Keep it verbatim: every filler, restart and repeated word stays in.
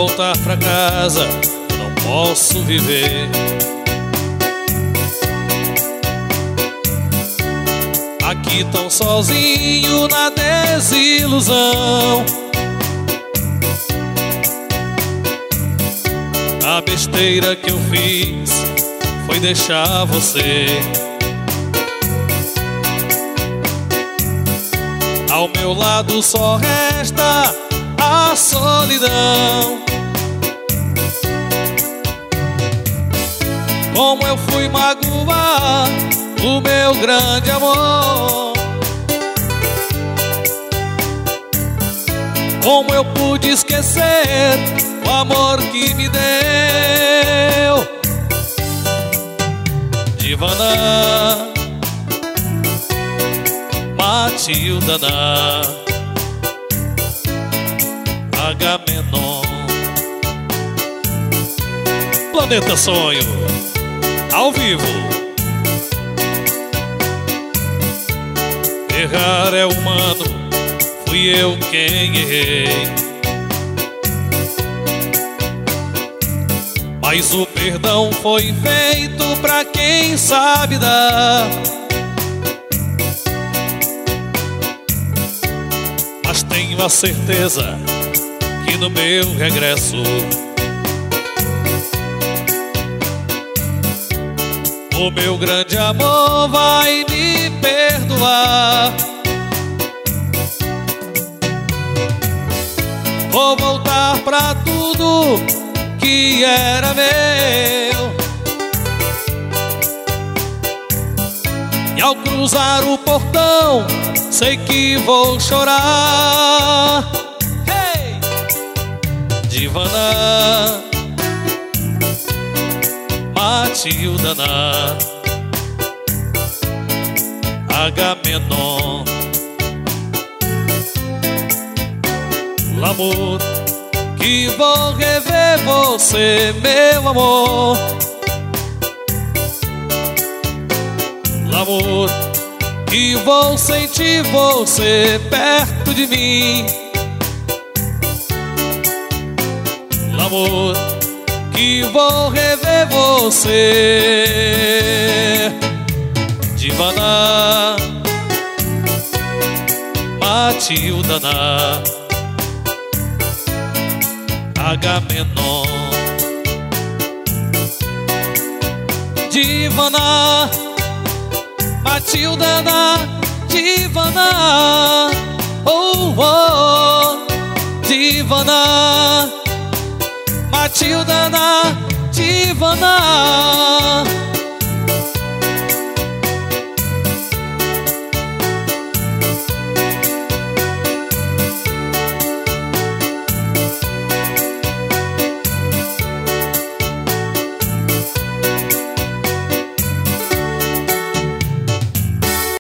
voltar pra casa, não posso viver. Aqui tão sozinho na desilusão. A besteira que eu fiz foi deixar você. Ao meu lado só resta a solidão. Como eu fui magoar o meu grande amor. Como eu pude esquecer o amor que me deu. Divana, Matilda, Agamenon. Planeta Sonho, ao vivo. Errar é humano, fui eu quem errei. Mas o perdão foi feito pra quem sabe dar. Mas tenho a certeza que no meu regresso o meu grande amor vai me perdoar. Vou voltar pra tudo que era meu. E ao cruzar o portão, sei que vou chorar. Hey! Divana, Matilda, Agamenon. L'amor, que vou rever você, meu amor. L'amor, que vou sentir você perto de mim. L'amor, que vou rever você. Divana, Matilda, Agamenon. Divana, Matilda, Divana, oh, oh. Divana, Matilda, Divana.